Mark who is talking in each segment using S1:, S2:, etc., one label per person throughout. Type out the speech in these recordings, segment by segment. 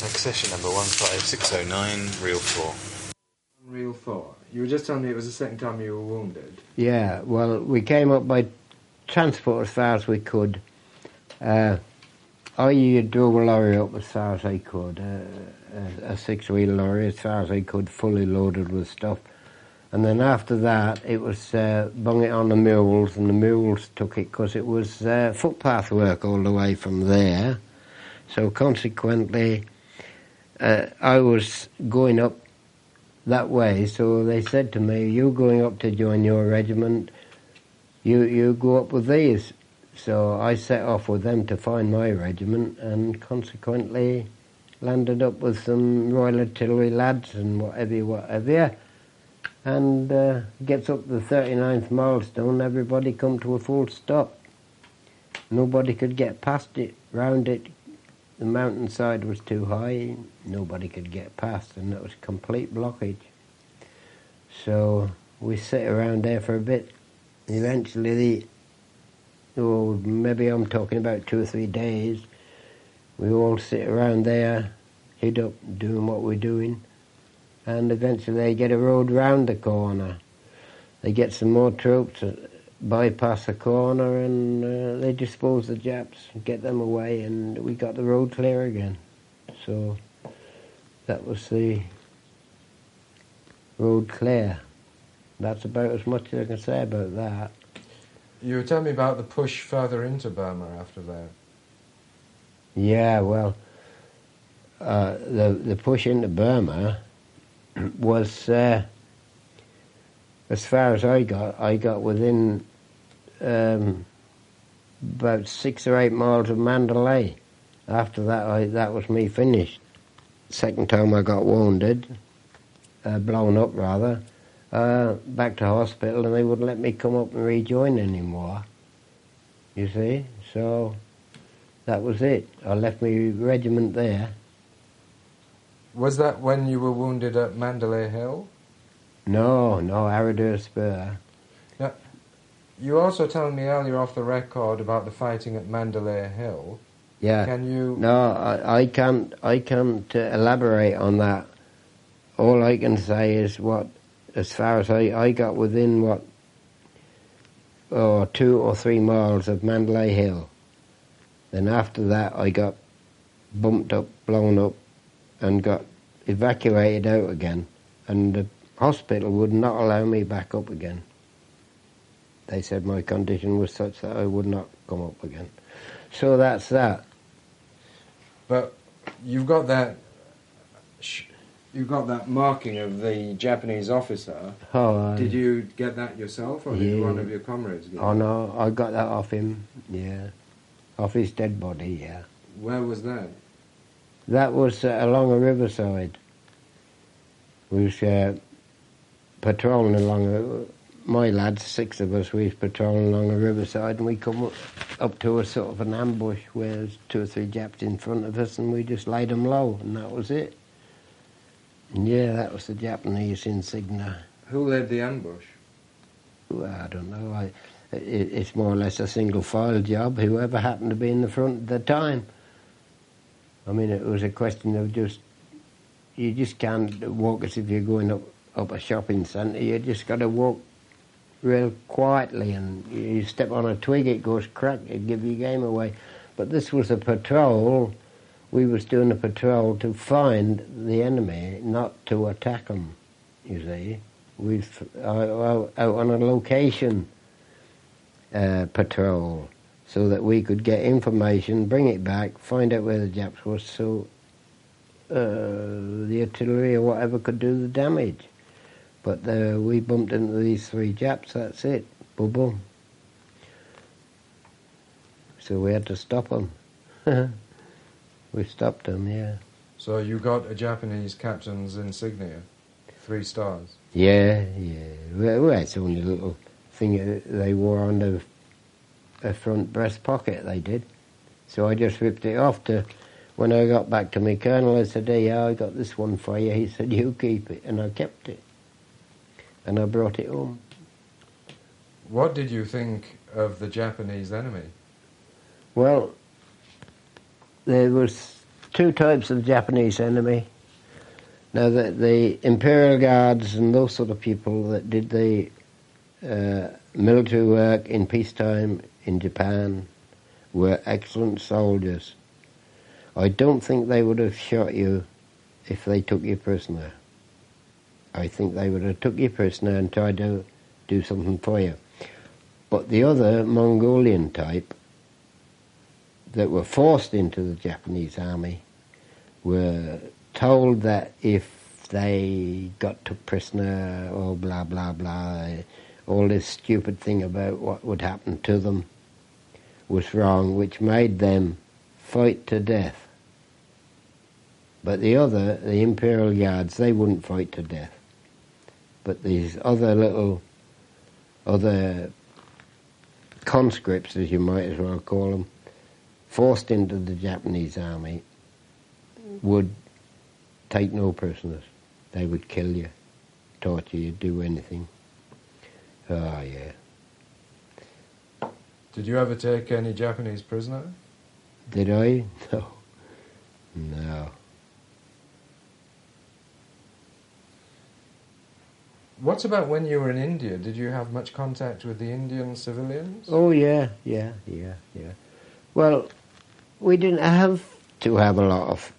S1: Accession number 15609, Reel 4.
S2: Reel 4. You were just telling me it was the second time you were wounded.
S3: Yeah, well, we came up by transport as far as we could. I drove a lorry up as far as I could, a six-wheel lorry as far as I could, fully loaded with stuff. And then after that, it was bung it on the mules, and the mules took it because it was footpath work all the way from there. So consequently, I was going up that way, so they said to me, "You're going up to join your regiment, you go up with these." So I set off with them to find my regiment, and consequently landed up with some Royal Artillery lads and whatever. And gets up the 39th milestone, everybody come to a full stop. Nobody could get past it, round it. The mountainside was too high, nobody could get past, and it was complete blockage. So we sit around there for a bit. Eventually, maybe I'm talking about 2 or 3 days, we all sit around there, hid up, doing what we're doing. And eventually they get a road round the corner. They get some more troops, bypass the corner, and they dispose the Japs, get them away, and we got the road clear again. So that was the road clear. That's about as much as I can say about that.
S2: You were telling me about the push further into Burma after that.
S3: Yeah, well, the push into Burma was, as far as I got within about 6 or 8 miles of Mandalay. After that, that was me finished. Second time I got wounded, blown up rather, back to hospital, and they wouldn't let me come up and rejoin anymore, you see. So that was it. I left my regiment there.
S2: Was that when you were wounded at Mandalay Hill?
S3: No, Aradur Spur.
S2: Now, you also told me earlier off the record about the fighting at Mandalay Hill.
S3: Yeah.
S2: Can you...
S3: No, I can't elaborate on that. All I can say is as far as I got within 2 or 3 miles of Mandalay Hill. Then after that I got bumped up, blown up, and got evacuated out again, and the hospital would not allow me back up again. They said my condition was such that I would not come up again. So that's that.
S2: But you've got that marking of the Japanese officer.
S3: Oh,
S2: did you get that yourself, or did one of your comrades get it?
S3: Oh no, I got that off him, yeah. Off his dead body, yeah.
S2: Where was that?
S3: That was along a riverside. We was patrolling along, my lads, 6 of us, we was patrolling along a riverside, and we come up to a sort of an ambush where there's 2 or 3 Japs in front of us, and we just laid them low, and that was it. And yeah, that was the Japanese insignia.
S2: Who led the ambush?
S3: Well, I don't know. It's more or less a single file job, whoever happened to be in the front at the time. I mean, it was a question of you just can't walk as if you're going up a shopping centre. You just got to walk real quietly, and you step on a twig, it goes crack, it give your game away. But this was a patrol. We was doing a patrol to find the enemy, not to attack them, you see. We out on a location patrol, so that we could get information, bring it back, find out where the Japs was, so the artillery or whatever could do the damage. But we bumped into these 3 Japs, that's it, boom, boom. So we had to stop them. We stopped them, yeah.
S2: So you got a Japanese captain's insignia, 3 stars?
S3: Yeah. Well, it's only a little thing they wore on the front breast pocket, they did. So I just ripped it off. When I got back to my colonel, I said, "Hey, I got this one for you." He said, "You keep it," and I kept it. And I brought it home.
S2: What did you think of the Japanese enemy?
S3: Well, there was two types of Japanese enemy. Now, the Imperial Guards and those sort of people that did the military work in peacetime in Japan were excellent soldiers. I don't think they would have shot you if they took you prisoner. I think they would have took you prisoner and tried to do something for you. But the other Mongolian type that were forced into the Japanese army were told that if they got took prisoner or blah blah blah, all this stupid thing about what would happen to them was wrong, which made them fight to death. But the Imperial Guards, they wouldn't fight to death. But these other conscripts, as you might as well call them, forced into the Japanese army, would take no prisoners. They would kill you, torture you, do anything. Oh, yeah.
S2: Did you ever take any Japanese prisoner?
S3: Did I? No. No.
S2: What about when you were in India? Did you have much contact with the Indian civilians?
S3: Oh, yeah. Well, we didn't have to have a lot of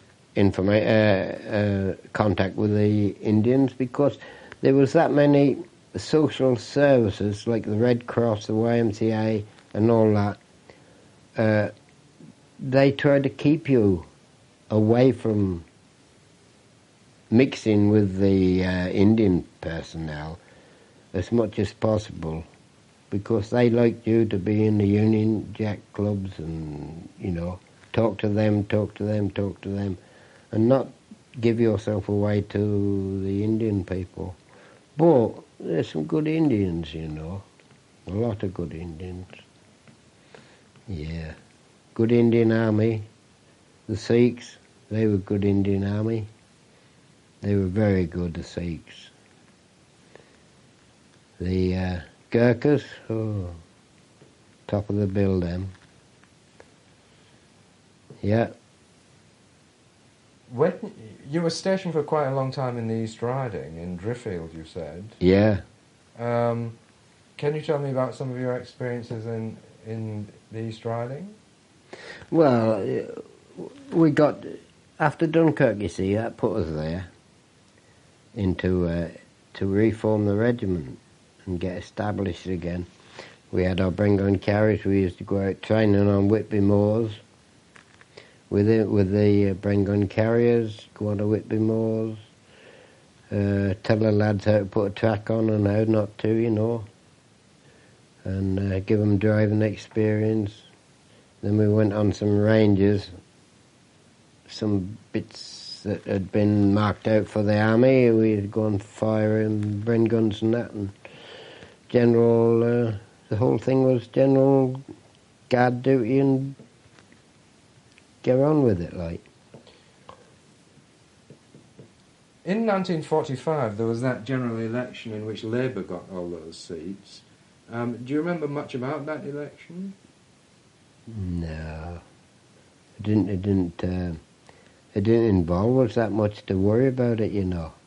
S3: contact with the Indians because there was that many social services like the Red Cross, the YMCA and all that. They tried to keep you away from mixing with the Indian personnel as much as possible because they liked you to be in the Union Jack clubs and, talk to them, and not give yourself away to the Indian people. But there's some good Indians, a lot of good Indians. Yeah. Good Indian army. The Sikhs, they were good Indian army. They were very good, the Sikhs. The Gurkhas, top of the bill, them. Yeah.
S2: When you were stationed for quite a long time in the East Riding, in Driffield, you said.
S3: Yeah.
S2: Can you tell me about some of your experiences in the East Riding?
S3: Well, we got, after Dunkirk, you see, that put us there to reform the regiment and get established again. We had our Brengon carriers. We used to go out training on Whitby Moors with the Brengon carriers, go on to Whitby Moors, tell the lads how to put a track on and how not to, and give them driving experience. Then we went on some ranges, some bits that had been marked out for the army. We'd go and fire in Bren guns and that, and the whole thing was general guard duty and get on with it, like.
S2: In 1945, there was that general election in which Labour got all those seats. Do you remember much about that election?
S3: No, it didn't involve us that much to worry about it,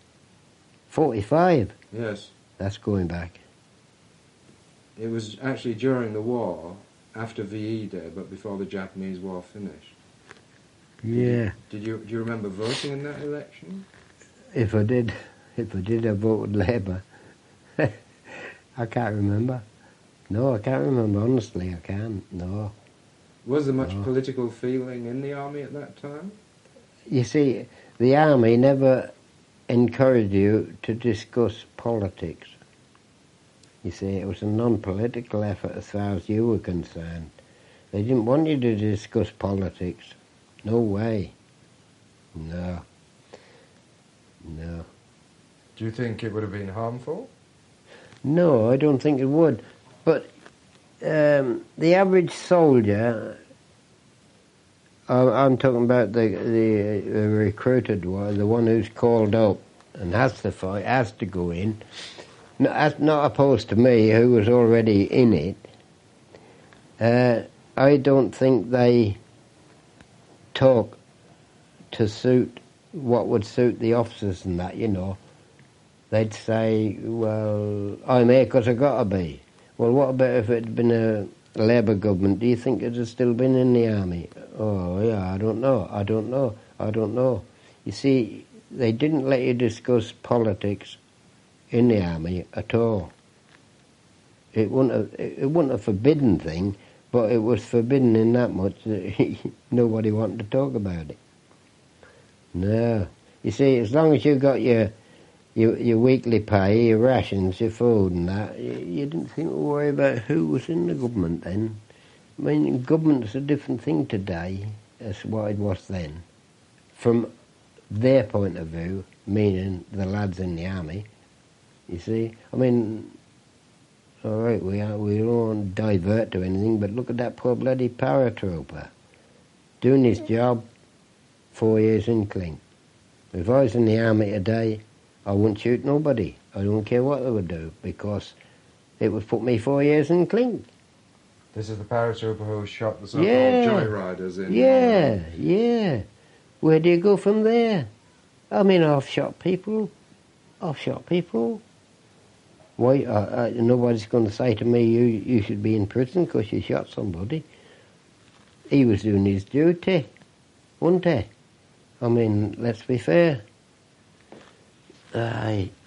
S3: 45?
S2: Yes.
S3: That's going back.
S2: It was actually during the war, after VE Day, but before the Japanese war finished.
S3: Yeah.
S2: Do you remember voting in that election?
S3: If I did, I voted Labour. I can't remember. No, I can't remember, honestly, I can't, no.
S2: Was there much political feeling in the army at that time?
S3: You see, the army never encouraged you to discuss politics. You see, it was a non-political effort as far as you were concerned. They didn't want you to discuss politics. No way. No.
S2: Do you think it would have been harmful?
S3: No, I don't think it would. But the average soldier, I'm talking about the recruited one, the one who's called up and has to fight, has to go in, not opposed to me, who was already in it. I don't think they talk to suit what would suit the officers and that, you know. They'd say, well, I'm here because I got to be. Well, what about if it had been a Labour government? Do you think it'd have still been in the army? Oh, yeah, I don't know. You see, they didn't let you discuss politics in the army at all. It wasn't a forbidden thing, but it was forbidden in that much that nobody wanted to talk about it. No. You see, as long as you got your weekly pay, your rations, your food and that, you didn't think to worry about who was in the government then. I mean, government's a different thing today as what it was then. From their point of view, meaning the lads in the army, you see. I mean, all right, we don't want to divert to anything, but look at that poor bloody paratrooper doing his job 4 years in clean. If I was in the army today, I wouldn't shoot nobody. I don't care what they would do, because it would put me 4 years in clean.
S2: This is the paratrooper who shot the so-called
S3: Yeah.
S2: joyriders in...
S3: Yeah. Where do you go from there? I mean, I've shot people. Why? Nobody's going to say to me, you should be in prison because you shot somebody. He was doing his duty, wasn't he? I mean, let's be fair.